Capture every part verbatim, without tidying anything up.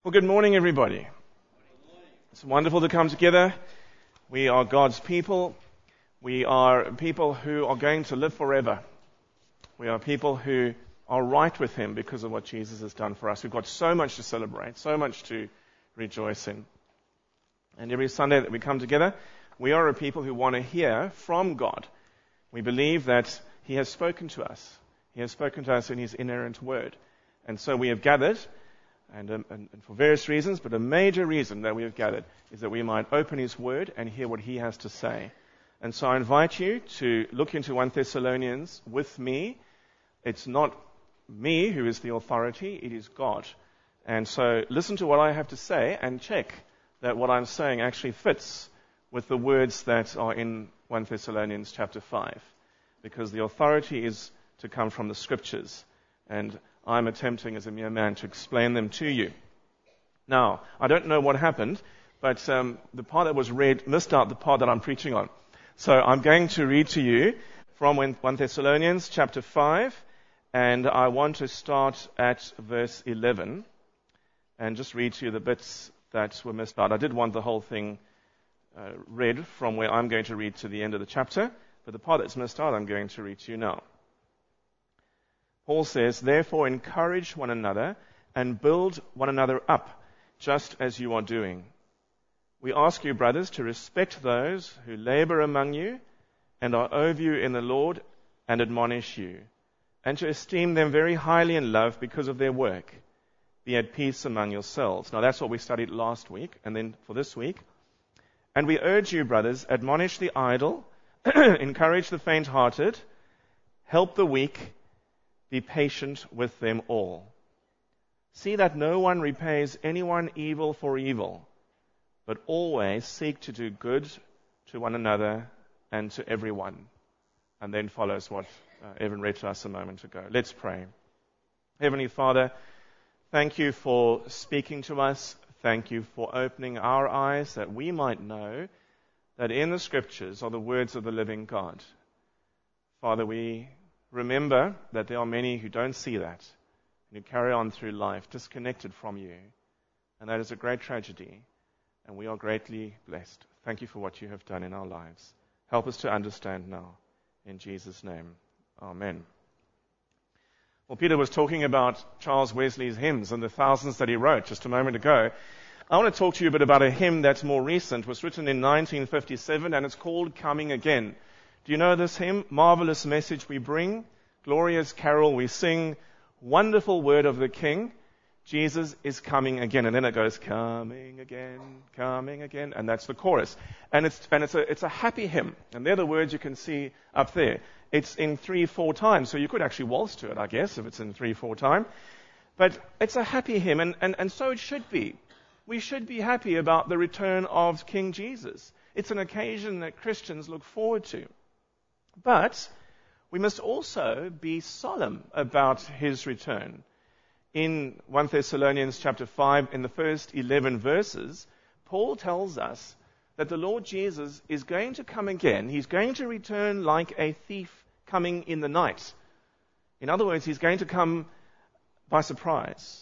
Well, good morning, everybody. It's wonderful to come together. We are God's people. We are people who are going to live forever. We are people who are right with Him because of what Jesus has done for us. We've got so much to celebrate, so much to rejoice in. And every Sunday that we come together, we are a people who want to hear from God. We believe that He has spoken to us. He has spoken to us in His inerrant word. And so we have gathered, and, um, and, and for various reasons, but a major reason that we have gathered is that we might open His word and hear what He has to say. And so I invite you to look into First Thessalonians with me. It's not me who is the authority, it is God. And so listen to what I have to say and check that what I'm saying actually fits with the words that are in First Thessalonians chapter five. Because the authority is to come from the Scriptures. And I'm attempting as a mere man to explain them to you. Now, I don't know what happened, but um, the part that was read missed out the part that I'm preaching on. So I'm going to read to you from First Thessalonians chapter five, and I want to start at verse eleven, and just read to you the bits that were missed out. I did want the whole thing uh, read from where I'm going to read to the end of the chapter, but the part that's missed out I'm going to read to you now. Paul says, "Therefore encourage one another and build one another up, just as you are doing. We ask you, brothers, to respect those who labor among you and are over you in the Lord and admonish you, and to esteem them very highly in love because of their work. Be at peace among yourselves." Now that's what we studied last week, and then for this week. "And we urge you, brothers, admonish the idle, encourage the faint-hearted, help the weak, be patient with them all. See that no one repays anyone evil for evil, but always seek to do good to one another and to everyone." And then follows what uh, Evan read to us a moment ago. Let's pray. Heavenly Father, thank you for speaking to us. Thank you for opening our eyes that we might know that in the Scriptures are the words of the living God. Father, we remember that there are many who don't see that, and who carry on through life disconnected from you. And that is a great tragedy, and we are greatly blessed. Thank you for what you have done in our lives. Help us to understand now. In Jesus' name, amen. Well, Peter was talking about Charles Wesley's hymns and the thousands that he wrote just a moment ago. I want to talk to you a bit about a hymn that's more recent. It was written in nineteen fifty-seven, and it's called "Coming Again." Do you know this hymn? "Marvelous message we bring, glorious carol we sing, wonderful word of the King, Jesus is coming again." And then it goes, "Coming again, coming again," and that's the chorus. And it's and it's a it's a happy hymn, and they're the words you can see up there. It's in three, four times, so you could actually waltz to it, I guess, if it's in three, four time. But it's a happy hymn, and, and, and so it should be. We should be happy about the return of King Jesus. It's an occasion that Christians look forward to. But we must also be solemn about His return. In First Thessalonians chapter five, in the first eleven verses, Paul tells us that the Lord Jesus is going to come again. He's going to return like a thief coming in the night. In other words, He's going to come by surprise.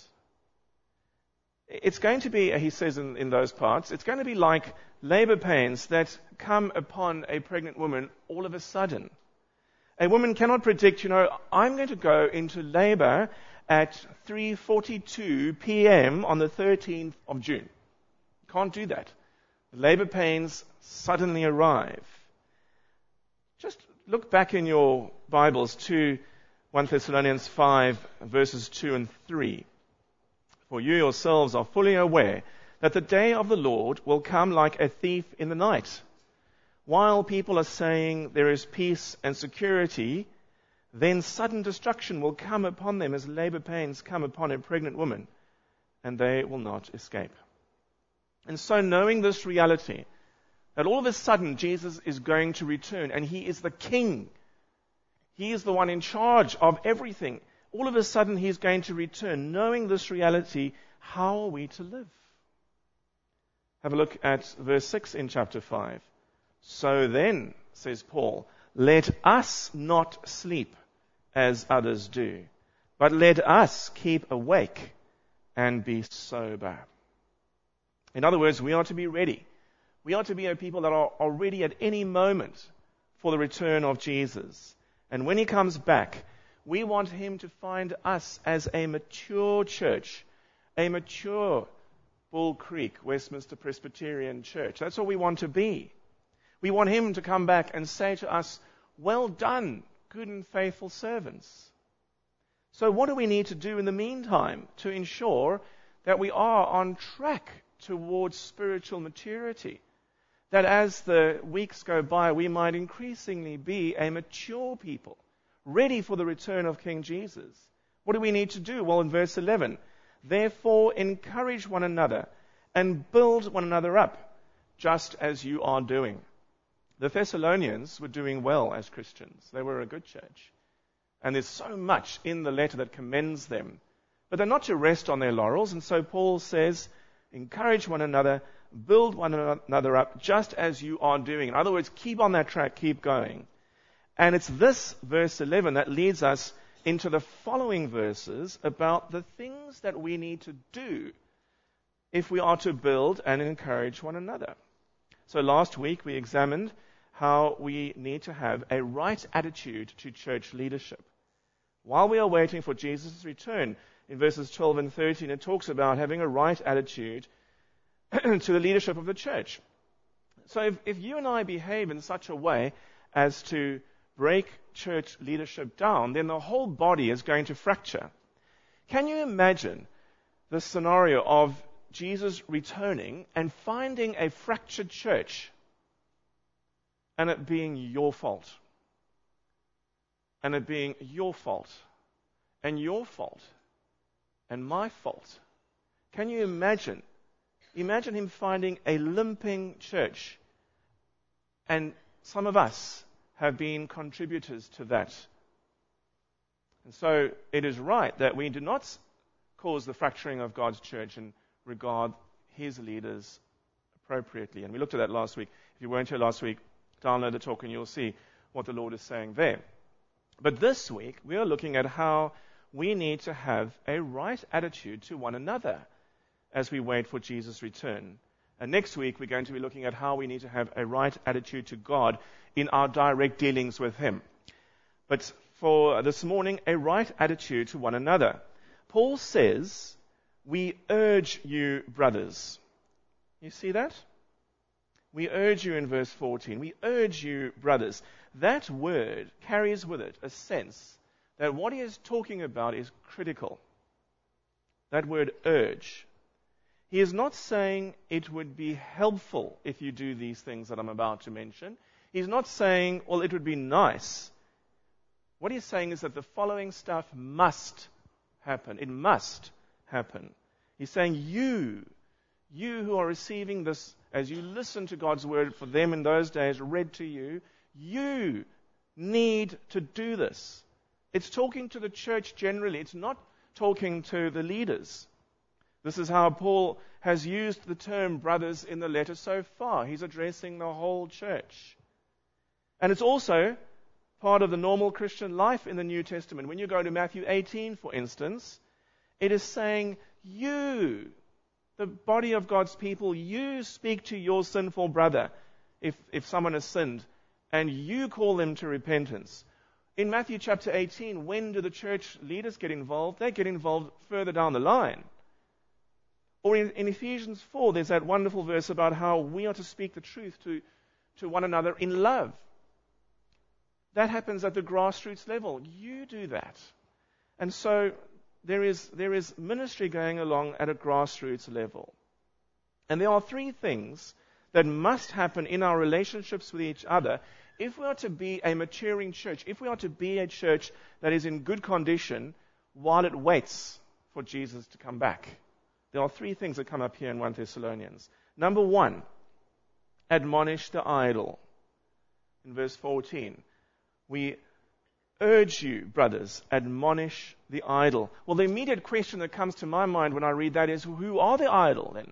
It's going to be, he says in, in those parts, it's going to be like labor pains that come upon a pregnant woman all of a sudden. A woman cannot predict, you know, I'm going to go into labor at three forty-two p.m. on the thirteenth of June. Can't do that. Labor pains suddenly arrive. Just look back in your Bibles to First Thessalonians five, verses two and three. "For you yourselves are fully aware that the day of the Lord will come like a thief in the night. While people are saying there is peace and security, then sudden destruction will come upon them as labor pains come upon a pregnant woman, and they will not escape." And so knowing this reality, that all of a sudden Jesus is going to return, and He is the King. He is the one in charge of everything. All of a sudden He's going to return. Knowing this reality, how are we to live? Have a look at verse six in chapter five. "So then," says Paul, "let us not sleep as others do, but let us keep awake and be sober. In other words, we are to be ready. We are to be a people that are, are ready at any moment for the return of Jesus. And when he comes back, we want him to find us as a mature church, a mature Bull Creek Westminster Presbyterian Church. That's what we want to be. We want him to come back and say to us, well done, good and faithful servants. So what do we need to do in the meantime to ensure that we are on track towards spiritual maturity? That as the weeks go by, we might increasingly be a mature people, ready for the return of King Jesus. What do we need to do? Well, in verse eleven, therefore encourage one another and build one another up, just as you are doing. The Thessalonians were doing well as Christians. They were a good church. And there's so much in the letter that commends them. But they're not to rest on their laurels. And so Paul says, encourage one another, build one another up, just as you are doing. In other words, keep on that track, keep going. And it's this verse eleven that leads us into the following verses about the things that we need to do if we are to build and encourage one another. So last week we examined how we need to have a right attitude to church leadership. While we are waiting for Jesus' return, in verses twelve and thirteen, it talks about having a right attitude to the leadership of the church. So if, if you and I behave in such a way as to break church leadership down, then the whole body is going to fracture. Can you imagine the scenario of Jesus returning and finding a fractured church and it being your fault? And it being your fault, and your fault, and my fault. Can you imagine? Imagine him finding a limping church, and some of us have been contributors to that. And so it is right that we do not cause the fracturing of God's church and regard his leaders appropriately. And we looked at that last week. If you weren't here last week, download the talk and you'll see what the Lord is saying there. But this week, we are looking at how we need to have a right attitude to one another as we wait for Jesus' return. And next week, we're going to be looking at how we need to have a right attitude to God in our direct dealings with him. But for this morning, a right attitude to one another. Paul says, we urge you, brothers. You see that? We urge you in verse fourteen. We urge you, brothers. That word carries with it a sense that what he is talking about is critical. That word urge. He is not saying it would be helpful if you do these things that I'm about to mention. He's not saying, well, it would be nice. What he's saying is that the following stuff must happen. It must happen. He's saying you, you who are receiving this, as you listen to God's word for them in those days, read to you, you need to do this. It's talking to the church generally. It's not talking to the leaders. This is how Paul has used the term brothers in the letter so far. He's addressing the whole church. And it's also part of the normal Christian life in the New Testament. When you go to Matthew eighteen, for instance, it is saying, you, the body of God's people, you speak to your sinful brother if, if someone has sinned, and you call them to repentance. In Matthew chapter eighteen, when do the church leaders get involved? They get involved further down the line. Or in, in Ephesians four, there's that wonderful verse about how we are to speak the truth to, to one another in love. That happens at the grassroots level. You do that. And so there is, there is ministry going along at a grassroots level. And there are three things that must happen in our relationships with each other if we are to be a maturing church, if we are to be a church that is in good condition while it waits for Jesus to come back. There are three things that come up here in First Thessalonians. Number one, admonish the idle. In verse fourteen, we urge you, brothers, admonish the idle. Well, the immediate question that comes to my mind when I read that is, who are the idle then?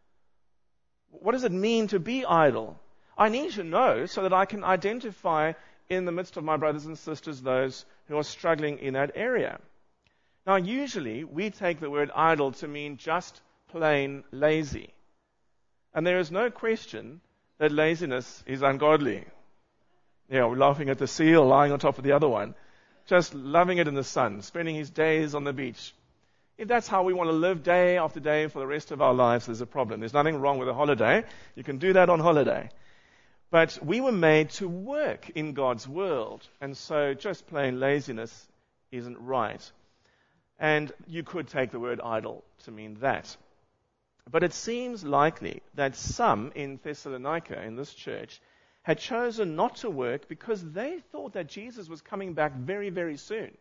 What does it mean to be idle? I need to know so that I can identify in the midst of my brothers and sisters those who are struggling in that area. Now, usually we take the word idle to mean just plain lazy. And there is no question that laziness is ungodly. Yeah, we're laughing at the seal lying on top of the other one, just loving it in the sun, spending his days on the beach. If that's how we want to live day after day for the rest of our lives, there's a problem. There's nothing wrong with a holiday. You can do that on holiday. But we were made to work in God's world, and so just plain laziness isn't right. And you could take the word idle to mean that. But it seems likely that some in Thessalonica, in this church, had chosen not to work because they thought that Jesus was coming back very, very soon.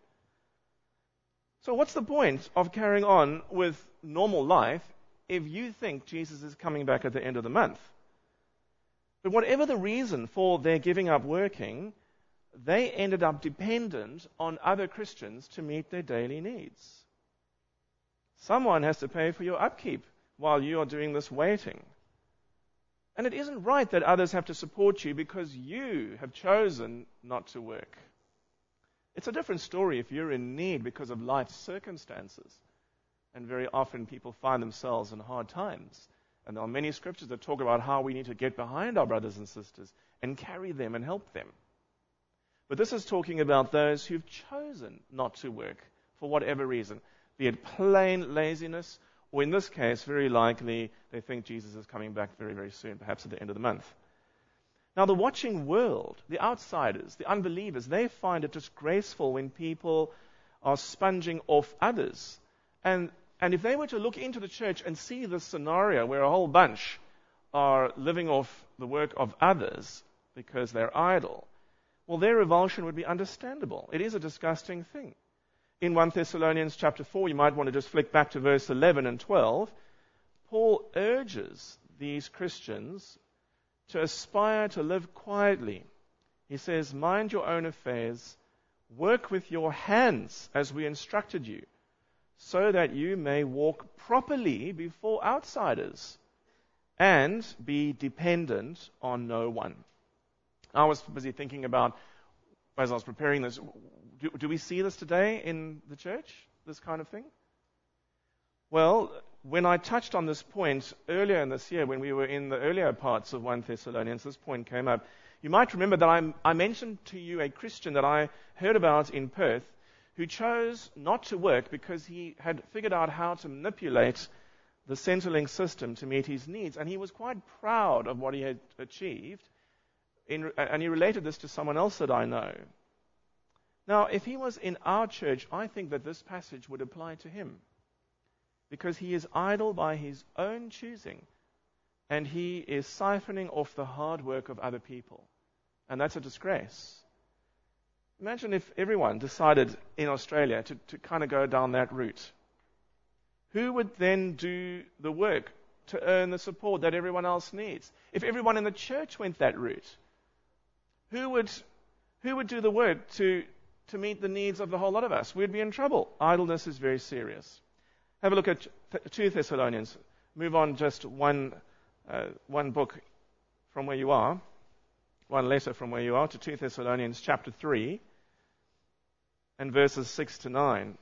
So what's the point of carrying on with normal life if you think Jesus is coming back at the end of the month? But whatever the reason for their giving up working, they ended up dependent on other Christians to meet their daily needs. Someone has to pay for your upkeep while you are doing this waiting. And it isn't right that others have to support you because you have chosen not to work. It's a different story if you're in need because of life's circumstances. And very often people find themselves in hard times. And there are many scriptures that talk about how we need to get behind our brothers and sisters and carry them and help them. But this is talking about those who've chosen not to work for whatever reason, be it plain laziness, or in this case, very likely, they think Jesus is coming back very, very soon, perhaps at the end of the month. Now, the watching world, the outsiders, the unbelievers, they find it disgraceful when people are sponging off others. And, and if they were to look into the church and see this scenario where a whole bunch are living off the work of others because they're idle, well, their revulsion would be understandable. It is a disgusting thing. In First Thessalonians chapter four, you might want to just flick back to verse eleven and twelve, Paul urges these Christians to aspire to live quietly. He says, mind your own affairs, work with your hands as we instructed you, so that you may walk properly before outsiders and be dependent on no one. I was busy thinking about, as I was preparing this, do, do we see this today in the church, this kind of thing? Well, when I touched on this point earlier in this year, when we were in the earlier parts of First Thessalonians, this point came up. You might remember that I, I mentioned to you a Christian that I heard about in Perth who chose not to work because he had figured out how to manipulate the Centrelink system to meet his needs, and he was quite proud of what he had achieved, in, and he related this to someone else that I know. Now, if he was in our church, I think that this passage would apply to him, because he is idle by his own choosing, and he is siphoning off the hard work of other people. And that's a disgrace. Imagine if everyone decided in Australia to, to kind of go down that route. Who would then do the work to earn the support that everyone else needs? If everyone in the church went that route, who would, who would do the work to, to meet the needs of the whole lot of us? We'd be in trouble. Idleness is very serious. Have a look at Second Thessalonians. Move on just one, uh, one book from where you are, one letter from where you are, to Second Thessalonians chapter three and verses six to nine.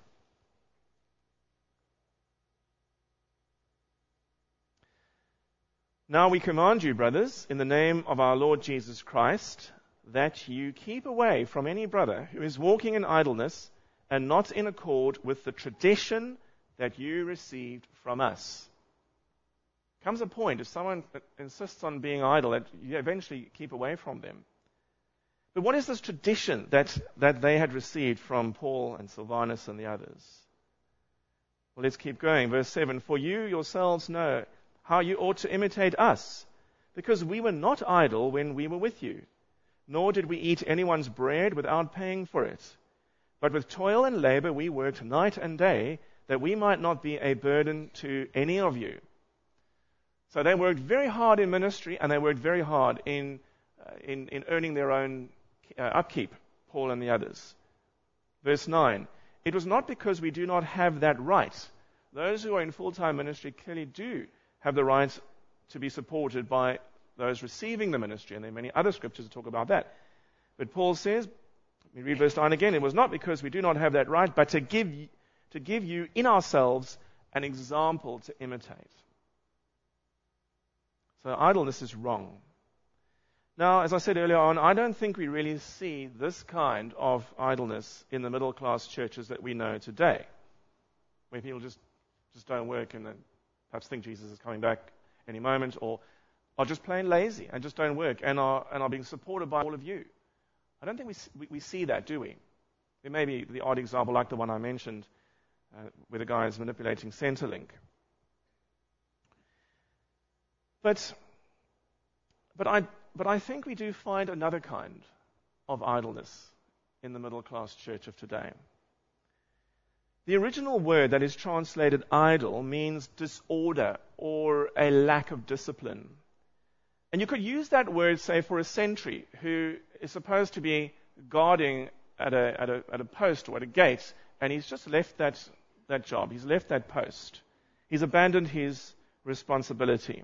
Now we command you, brothers, in the name of our Lord Jesus Christ, that you keep away from any brother who is walking in idleness and not in accord with the tradition that you received from us. Comes a point, if someone insists on being idle, that you eventually keep away from them. But what is this tradition that, that they had received from Paul and Silvanus and the others? Well, let's keep going. Verse seven, for you yourselves know how you ought to imitate us, because we were not idle when we were with you, nor did we eat anyone's bread without paying for it. But with toil and labor we worked night and day, that we might not be a burden to any of you. So they worked very hard in ministry, and they worked very hard in uh, in, in earning their own uh, upkeep, Paul and the others. Verse nine, it was not because we do not have that right. Those who are in full-time ministry clearly do have the right to be supported by those receiving the ministry, and there are many other scriptures that talk about that. But Paul says, let me read verse nine again, it was not because we do not have that right, but to give to give you in ourselves an example to imitate. So idleness is wrong. Now, as I said earlier on, I don't think we really see this kind of idleness in the middle-class churches that we know today, where people just, just don't work and then perhaps think Jesus is coming back any moment, or are just plain lazy and just don't work and are, and are being supported by all of you. I don't think we, we, we see that, do we? There may be the odd example like the one I mentioned, uh, where the guy is manipulating Centrelink. But, but, I, but I think we do find another kind of idleness in the middle-class church of today. The original word that is translated idle means disorder or a lack of discipline. And you could use that word, say, for a sentry who is supposed to be guarding at a, at a, at a post or at a gate, and he's just left that, that job. He's left that post. He's abandoned his responsibility.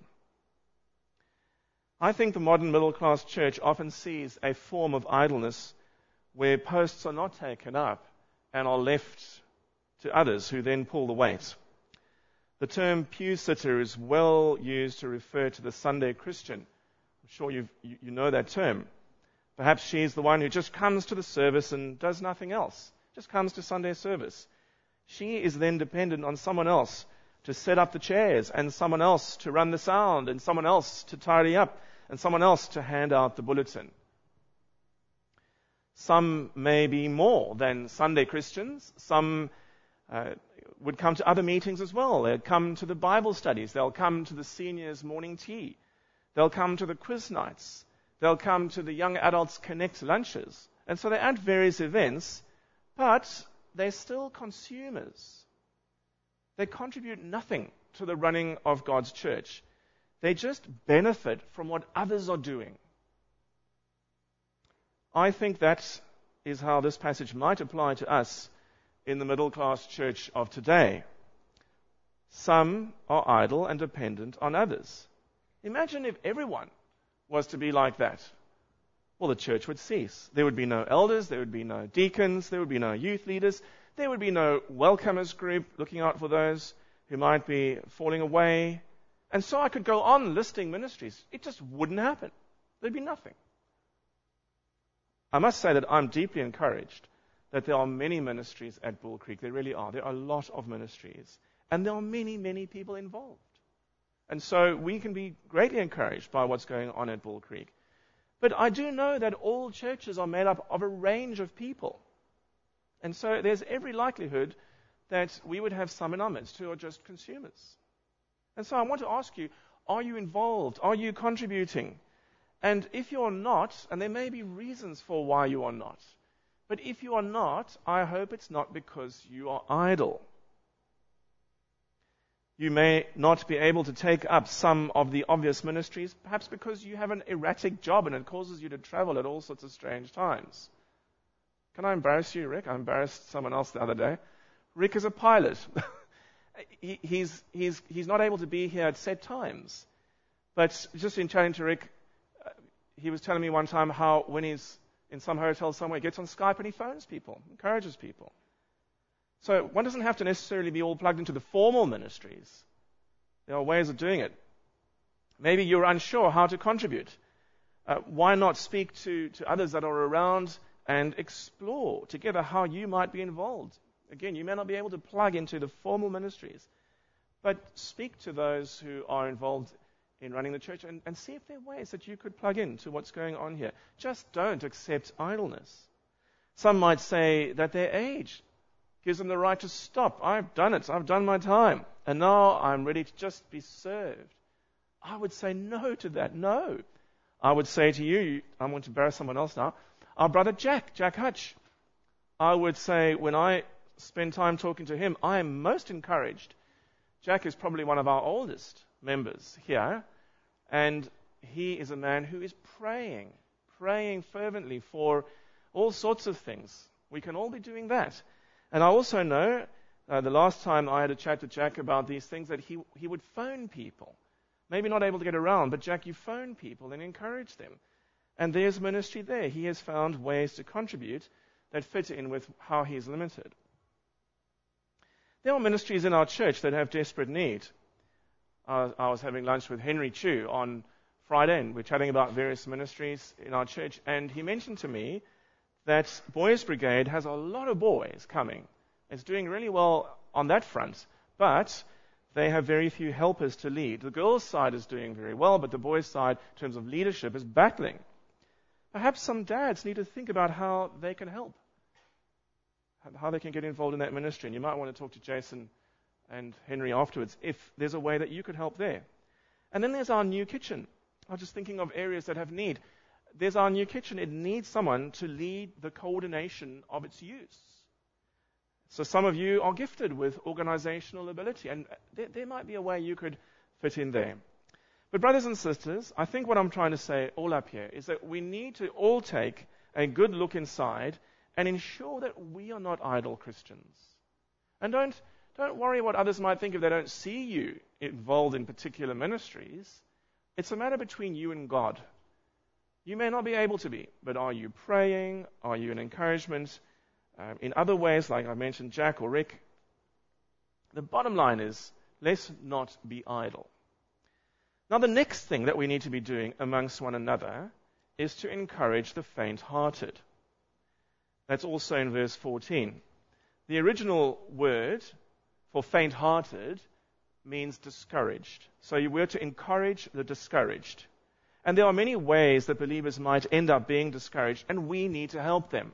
I think the modern middle-class church often sees a form of idleness where posts are not taken up and are left to others who then pull the weight. The term pew sitter is well used to refer to the Sunday Christian. I'm sure you've, you, you know that term. Perhaps she's the one who just comes to the service and does nothing else, just comes to Sunday service. She is then dependent on someone else to set up the chairs, and someone else to run the sound, and someone else to tidy up, and someone else to hand out the bulletin. Some may be more than Sunday Christians. Some uh, would come to other meetings as well. They'll come to the Bible studies. They'll come to the seniors' morning tea. They'll come to the quiz nights. They'll come to the Young Adults Connect lunches. And so they're at various events, but they're still consumers. They contribute nothing to the running of God's church. They just benefit from what others are doing. I think that is how this passage might apply to us in the middle-class church of today. Some are idle and dependent on others. Imagine if everyone was to be like that. Well, the church would cease. There would be no elders, there would be no deacons, there would be no youth leaders, there would be no welcomers group looking out for those who might be falling away. And so I could go on listing ministries. It just wouldn't happen. There'd be nothing. I must say that I'm deeply encouraged that there are many ministries at Bull Creek. There really are. There are a lot of ministries. And there are many, many people involved. And so we can be greatly encouraged by what's going on at Bull Creek. But I do know that all churches are made up of a range of people. And so there's every likelihood that we would have some in our midst who are just consumers. And so I want to ask you, are you involved? Are you contributing? And if you're not, and there may be reasons for why you are not, but if you are not, I hope it's not because you are idle. You may not be able to take up some of the obvious ministries, perhaps because you have an erratic job and it causes you to travel at all sorts of strange times. Can I embarrass you, Rick? I embarrassed someone else the other day. Rick is a pilot. he, he's, he's, he's not able to be here at set times. But just in chatting to Rick, uh, he was telling me one time how when he's in some hotel somewhere, he gets on Skype and he phones people, encourages people. So one doesn't have to necessarily be all plugged into the formal ministries. There are ways of doing it. Maybe you're unsure how to contribute. Uh, why not speak to, to others that are around and explore together how you might be involved? Again, you may not be able to plug into the formal ministries, but speak to those who are involved in running the church and, and see if there are ways that you could plug in to what's going on here. Just don't accept idleness. Some might say that their age gives them the right to stop. I've done it. I've done my time. And now I'm ready to just be served. I would say no to that. No. I would say to you, I'm going to embarrass someone else now, our brother Jack, Jack Hutch. I would say when I spend time talking to him, I am most encouraged. Jack is probably one of our oldest members here. And he is a man who is praying, praying fervently for all sorts of things. We can all be doing that. And I also know, uh, the last time I had a chat to Jack about these things, that he he would phone people. Maybe not able to get around, but Jack, you phone people and encourage them. And there's ministry there. He has found ways to contribute that fit in with how he's limited. There are ministries in our church that have desperate need. I, I was having lunch with Henry Chu on Friday, and we're chatting about various ministries in our church, and he mentioned to me that Boys Brigade has a lot of boys coming. It's doing really well on that front, but they have very few helpers to lead. The girls' side is doing very well, but the boys' side, in terms of leadership, is battling. Perhaps some dads need to think about how they can help, how they can get involved in that ministry. And you might want to talk to Jason and Henry afterwards if there's a way that you could help there. And then there's our new kitchen. I'm just thinking of areas that have need. There's our new kitchen. It needs someone to lead the coordination of its use. So some of you are gifted with organizational ability, and there, there might be a way you could fit in there. But brothers and sisters, I think what I'm trying to say all up here is that we need to all take a good look inside and ensure that we are not idle Christians. And don't, don't worry what others might think if they don't see you involved in particular ministries. It's a matter between you and God. You may not be able to be, but are you praying? Are you an encouragement? Um, in other ways, like I mentioned, Jack or Rick, the bottom line is, let's not be idle. Now, the next thing that we need to be doing amongst one another is to encourage the faint-hearted. That's also in verse fourteen. The original word for faint-hearted means discouraged. So you were to encourage the discouraged. And there are many ways that believers might end up being discouraged, and we need to help them.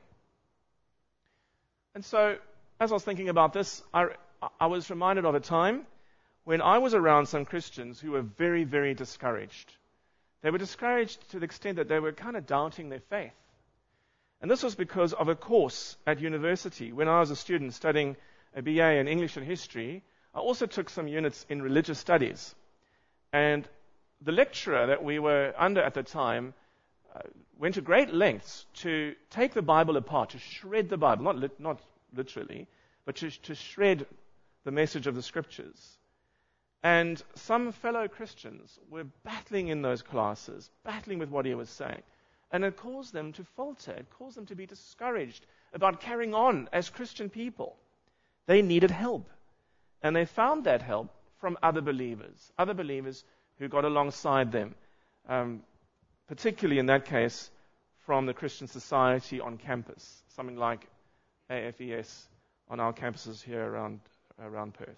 And so, as I was thinking about this, I, I was reminded of a time when I was around some Christians who were very, very discouraged. They were discouraged to the extent that they were kind of doubting their faith. And this was because of a course at university. When I was a student studying a B A in English and History, I also took some units in religious studies. And the lecturer that we were under at the time uh, went to great lengths to take the Bible apart, to shred the Bible, not, lit, not literally, but to, to shred the message of the Scriptures. And some fellow Christians were battling in those classes, battling with what he was saying. And it caused them to falter. It caused them to be discouraged about carrying on as Christian people. They needed help. And they found that help from other believers, other believers who got alongside them, um, particularly in that case from the Christian Society on campus, something like A F E S on our campuses here around, around Perth.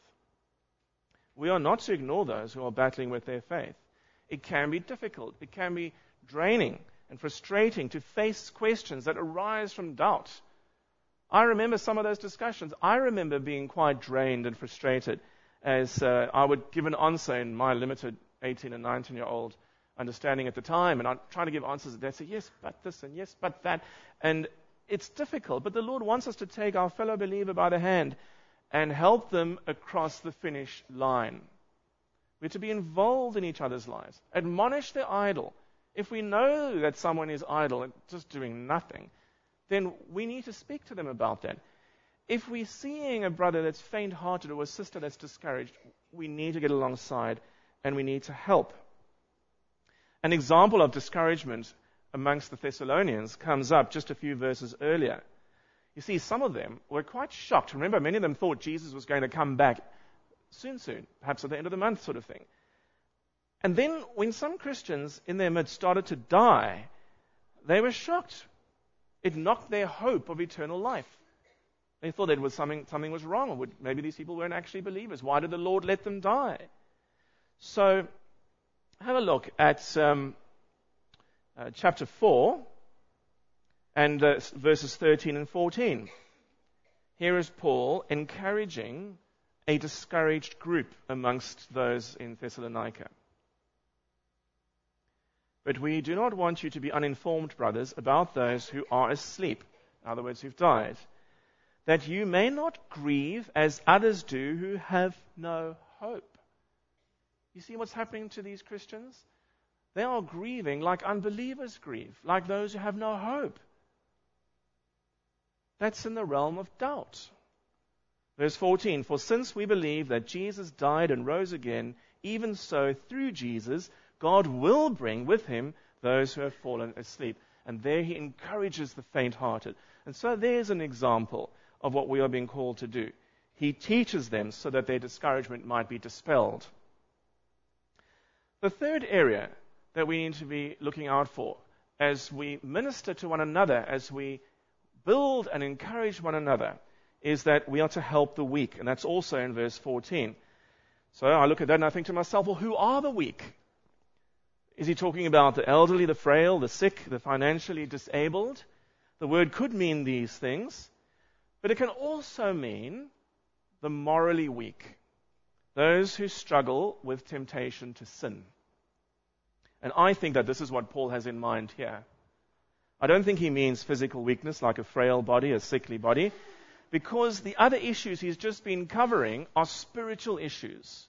We are not to ignore those who are battling with their faith. It can be difficult. It can be draining and frustrating to face questions that arise from doubt. I remember some of those discussions. I remember being quite drained and frustrated as uh, I would give an answer in my limited eighteen and nineteen-year-old understanding at the time, and I'd try to give answers that say, yes, but this, and yes, but that. And it's difficult, but the Lord wants us to take our fellow believer by the hand and help them across the finish line. We're to be involved in each other's lives. Admonish the idle. If we know that someone is idle and just doing nothing, then we need to speak to them about that. If we're seeing a brother that's faint-hearted or a sister that's discouraged, we need to get alongside and we need to help. An example of discouragement amongst the Thessalonians comes up just a few verses earlier. You see, some of them were quite shocked. Remember, many of them thought Jesus was going to come back soon, soon, perhaps at the end of the month sort of thing. And then when some Christians in their midst started to die, they were shocked. It knocked their hope of eternal life. They thought that was something, something was wrong, or would, maybe these people weren't actually believers. Why did the Lord let them die? So, have a look at um, uh, chapter four and uh, verses thirteen and fourteen. Here is Paul encouraging a discouraged group amongst those in Thessalonica. But we do not want you to be uninformed, brothers, about those who are asleep, in other words, who've died, that you may not grieve as others do who have no hope. You see what's happening to these Christians? They are grieving like unbelievers grieve, like those who have no hope. That's in the realm of doubt. Verse fourteen, for since we believe that Jesus died and rose again, even so through Jesus, God will bring with him those who have fallen asleep. And there he encourages the faint-hearted. And so there's an example of what we are being called to do. He teaches them so that their discouragement might be dispelled. The third area that we need to be looking out for as we minister to one another, as we build and encourage one another, is that we are to help the weak. And that's also in verse fourteen. So I look at that and I think to myself, well, who are the weak? Is he talking about the elderly, the frail, the sick, the financially disabled? The word could mean these things, but it can also mean the morally weak, those who struggle with temptation to sin. And I think that this is what Paul has in mind here. I don't think he means physical weakness like a frail body, a sickly body, because the other issues he's just been covering are spiritual issues.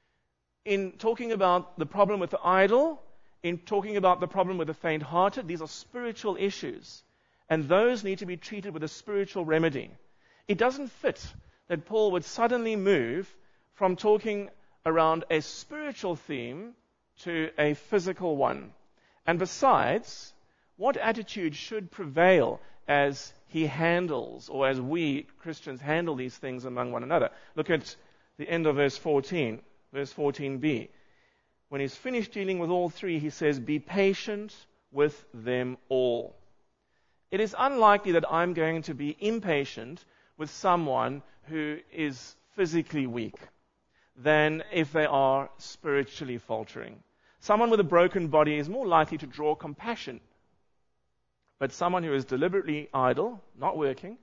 In talking about the problem with the idol, in talking about the problem with the faint-hearted, these are spiritual issues. And those need to be treated with a spiritual remedy. It doesn't fit that Paul would suddenly move from talking around a spiritual theme to a physical one. And besides, what attitude should prevail as he handles, or as we Christians handle these things among one another? Look at the end of verse fourteen, verse fourteen b. When he's finished dealing with all three, he says, be patient with them all. It is unlikely that I'm going to be impatient with someone who is physically weak than if they are spiritually faltering. Someone with a broken body is more likely to draw compassion. But someone who is deliberately idle, not working,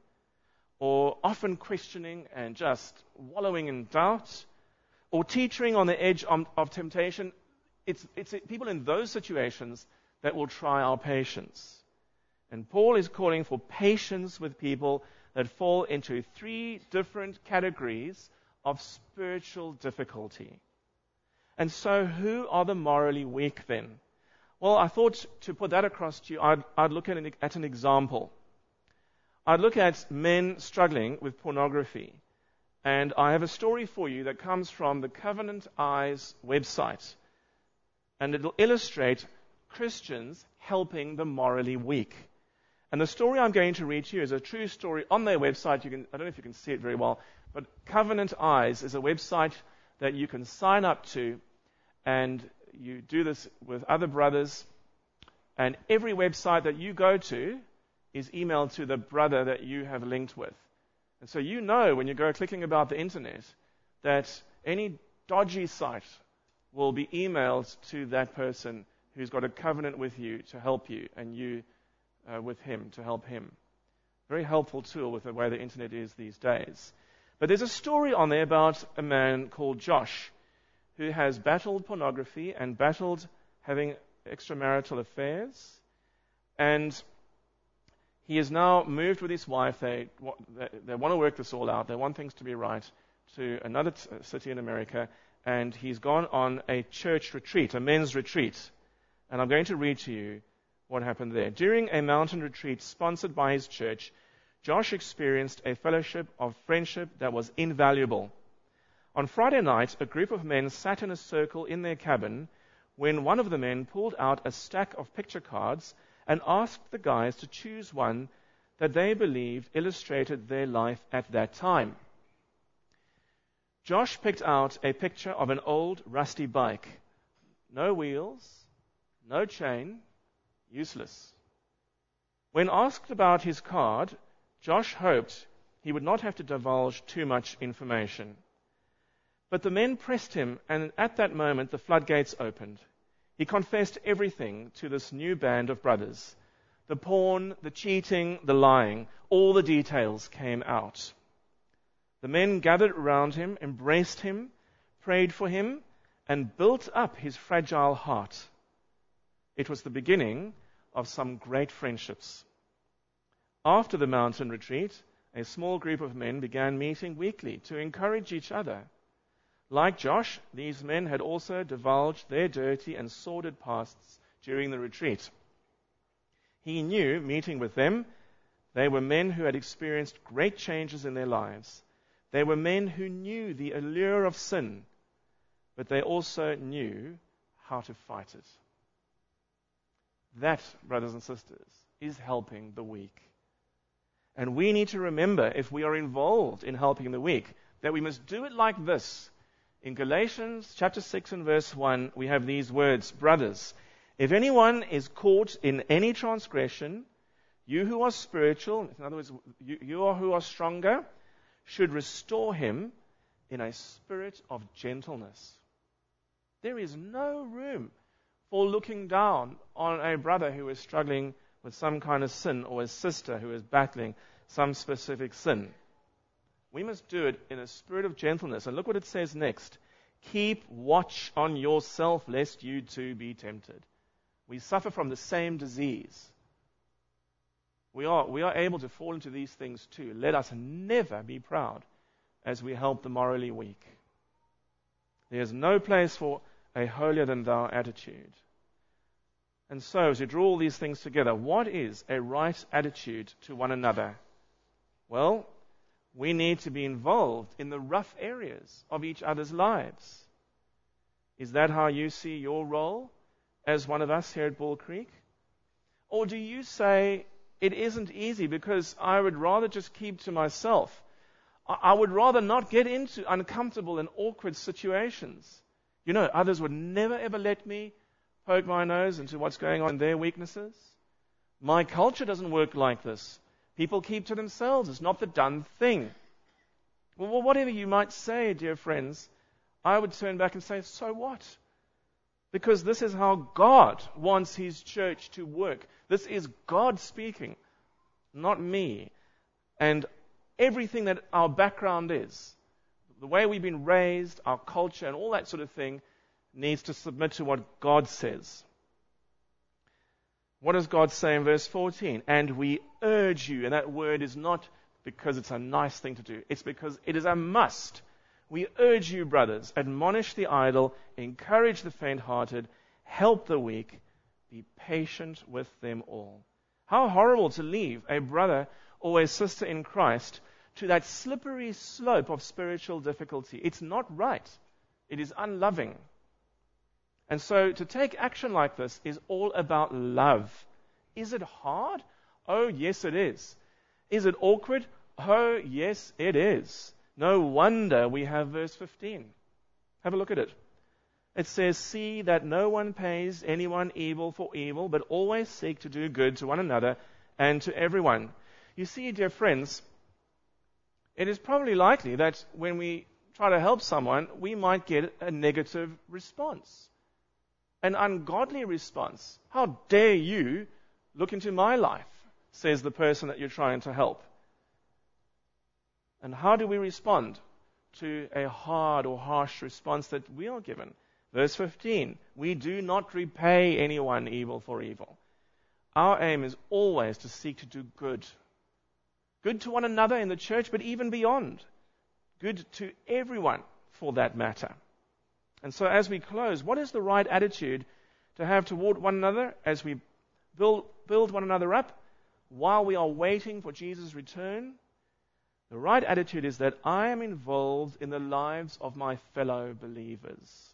or often questioning and just wallowing in doubt, or teetering on the edge of, of temptation, it's, it's people in those situations that will try our patience. And Paul is calling for patience with people that fall into three different categories of spiritual difficulty. And so who are the morally weak then? Well, I thought to put that across to you, I'd, I'd look at an, at an example. I'd look at men struggling with pornography. And I have a story for you that comes from the Covenant Eyes website. And it'll illustrate Christians helping the morally weak. And the story I'm going to read to you is a true story on their website. You can, I don't know if you can see it very well, but Covenant Eyes is a website that you can sign up to, and you do this with other brothers. And every website that you go to is emailed to the brother that you have linked with. And so you know when you go clicking about the internet that any dodgy site will be emailed to that person who's got a covenant with you to help you, and you uh, with him to help him. Very helpful tool with the way the internet is these days. But there's a story on there about a man called Josh who has battled pornography and battled having extramarital affairs. And he is now moved with his wife. They, they, they want to work this all out. They want things to be right, to another t- city in America. And he's gone on a church retreat, a men's retreat. And I'm going to read to you what happened there. During a mountain retreat sponsored by his church, Josh experienced a fellowship of friendship that was invaluable. On Friday night, a group of men sat in a circle in their cabin when one of the men pulled out a stack of picture cards and asked the guys to choose one that they believed illustrated their life at that time. Josh picked out a picture of an old, rusty bike. No wheels, no chain, useless. When asked about his card, Josh hoped he would not have to divulge too much information. But the men pressed him, and at that moment the floodgates opened. He confessed everything to this new band of brothers. The porn, the cheating, the lying, all the details came out. The men gathered around him, embraced him, prayed for him, and built up his fragile heart. It was the beginning of some great friendships. After the mountain retreat, a small group of men began meeting weekly to encourage each other. Like Josh, these men had also divulged their dirty and sordid pasts during the retreat. He knew, meeting with them, they were men who had experienced great changes in their lives. They were men who knew the allure of sin, but they also knew how to fight it. That, brothers and sisters, is helping the weak. And we need to remember, if we are involved in helping the weak, that we must do it like this. In Galatians chapter six and verse one, we have these words, brothers, if anyone is caught in any transgression, you who are spiritual, in other words, you, you are who are stronger, should restore him in a spirit of gentleness. There is no room for looking down on a brother who is struggling with some kind of sin or a sister who is battling some specific sin. We must do it in a spirit of gentleness. And look what it says next. Keep watch on yourself, lest you too be tempted. We suffer from the same disease. We are, we are able to fall into these things too. Let us never be proud as we help the morally weak. There is no place for a holier-than-thou attitude. And so, as you draw all these things together, what is a right attitude to one another? Well, we need to be involved in the rough areas of each other's lives. Is that how you see your role as one of us here at Bull Creek? Or do you say, it isn't easy because I would rather just keep to myself. I would rather not get into uncomfortable and awkward situations. You know, others would never ever let me poke my nose into what's going on in their weaknesses. My culture doesn't work like this. People keep to themselves. It's not the done thing. Well, whatever you might say, dear friends, I would turn back and say, so what? Because this is how God wants His church to work. This is God speaking, not me. And everything that our background is, the way we've been raised, our culture, and all that sort of thing, needs to submit to what God says. What does God say in verse fourteen? And we urge you, and that word is not because it's a nice thing to do. It's because it is a must. We urge you, brothers, admonish the idle, encourage the faint-hearted, help the weak, be patient with them all. How horrible to leave a brother or a sister in Christ to that slippery slope of spiritual difficulty. It's not right. It is unloving. And so to take action like this is all about love. Is it hard? Oh, yes, it is. Is it awkward? Oh, yes, it is. No wonder we have verse fifteen. Have a look at it. It says, see that no one pays anyone evil for evil, but always seek to do good to one another and to everyone. You see, dear friends, it is probably likely that when we try to help someone, we might get a negative response. An ungodly response. How dare you look into my life, says the person that you're trying to help. And how do we respond to a hard or harsh response that we are given? Verse fifteen, we do not repay anyone evil for evil. Our aim is always to seek to do good. Good to one another in the church, but even beyond. Good to everyone for that matter. And so as we close, what is the right attitude to have toward one another as we build, build one another up while we are waiting for Jesus' return? The right attitude is that I am involved in the lives of my fellow believers.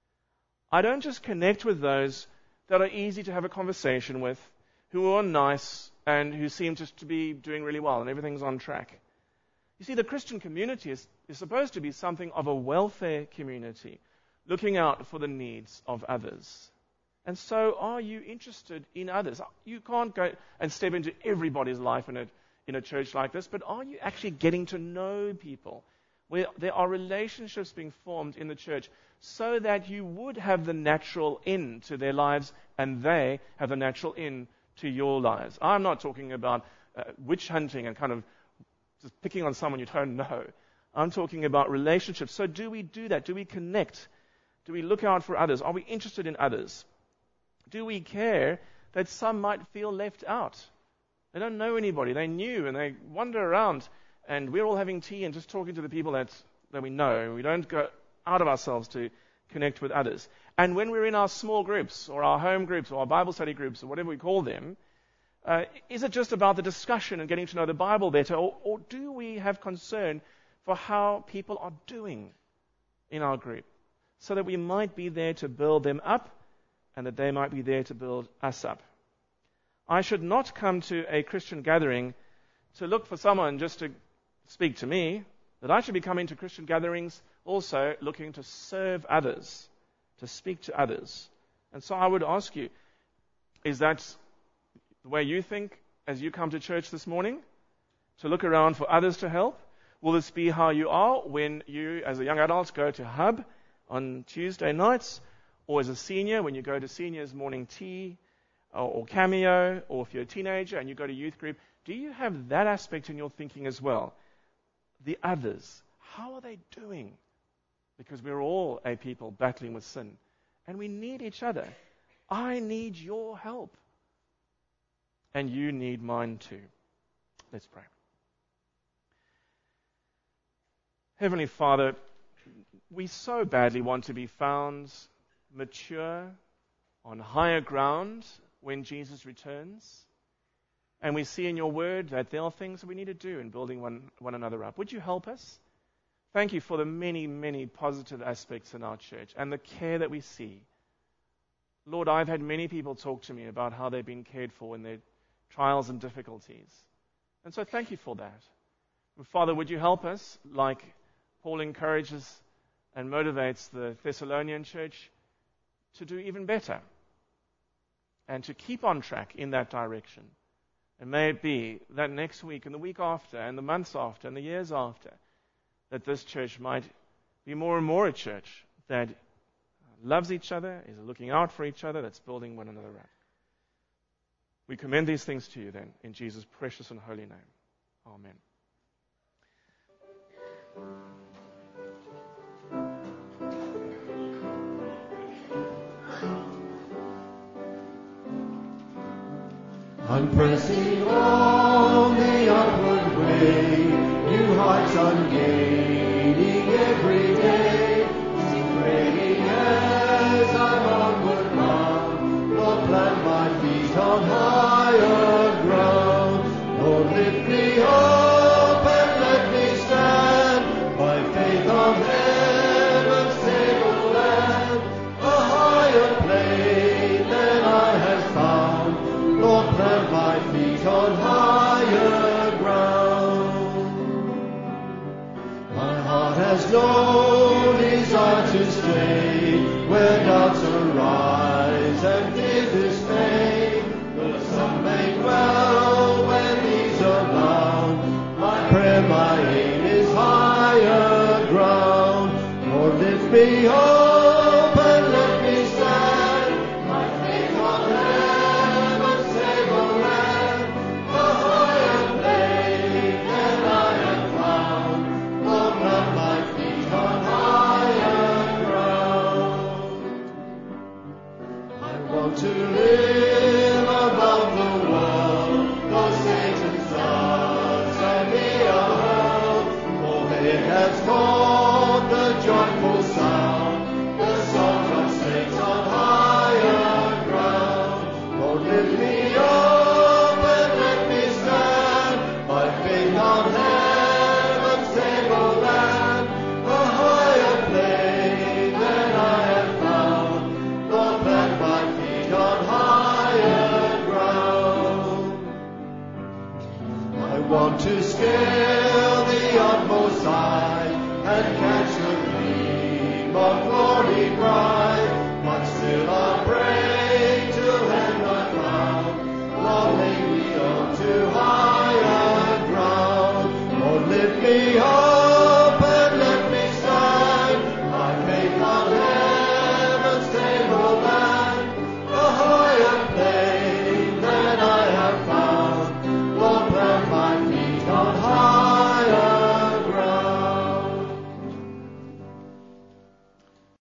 I don't just connect with those that are easy to have a conversation with, who are nice and who seem just to be doing really well and everything's on track. You see, the Christian community is, is supposed to be something of a welfare community, looking out for the needs of others. And so are you interested in others? You can't go and step into everybody's life in a, in a church like this, but are you actually getting to know people? Where there are relationships being formed in the church so that you would have the natural in to their lives and they have the natural in to your lives. I'm not talking about uh, witch hunting and kind of just picking on someone you don't know. I'm talking about relationships. So do we do that? Do we connect? Do we look out for others? Are we interested in others? Do we care that some might feel left out? They don't know anybody. They're new and they wander around and we're all having tea and just talking to the people that, that we know. We don't go out of ourselves to connect with others. And when we're in our small groups or our home groups or our Bible study groups or whatever we call them, uh, is it just about the discussion and getting to know the Bible better, or, or do we have concern for how people are doing in our group so that we might be there to build them up and that they might be there to build us up? I should not come to a Christian gathering to look for someone just to speak to me. that I should be coming to Christian gatherings also looking to serve others, to speak to others. And so I would ask you, is that the way you think as you come to church this morning? To look around for others to help? Will this be how you are when you, as a young adult, go to Hub on Tuesday nights? Or as a senior, when you go to seniors morning tea, or, or Cameo, or if you're a teenager and you go to youth group, do you have that aspect in your thinking as well? The others, how are they doing? Because we're all a people battling with sin, and we need each other. I need your help, and you need mine too. Let's pray. Heavenly Father, we so badly want to be found mature on higher ground when Jesus returns. And we see in your word that there are things that we need to do in building one, one another up. Would you help us? Thank you for the many, many positive aspects in our church and the care that we see. Lord, I've had many people talk to me about how they've been cared for in their trials and difficulties. And so thank you for that. And Father, would you help us, like Paul encourages and motivates the Thessalonian church, to do even better and to keep on track in that direction. And may it be that next week and the week after and the months after and the years after, that this church might be more and more a church that loves each other, is looking out for each other, that's building one another up. We commend these things to you then, in Jesus' precious and holy name. Amen. I'm pressing on the upward way, new heights I'm gaining every day, still praying as I'm onward bound. Lord, plant my feet on higher ground. Lord, lift me up and let me stand, by faith on heaven's stable land, a higher plane than I have found. Lord, plant my feet on higher ground. My heart has no desire to stay where doubts arise and fear dismay. Though some may dwell where these abound, my prayer, my aim is higher ground. Lord, lift me up and let me stand, my faith on heaven's stable land, a higher plane than I have found. Lord, plant my feet on higher ground. I want to live above the world, though Satan's darts at me are hurled. For it has caught the joyful sound, the song of saints on higher ground. Lord, lift me up and let me stand, by faith on heaven's stable land, a higher plane than I have found. Lord, plant my feet on higher ground. I want to scale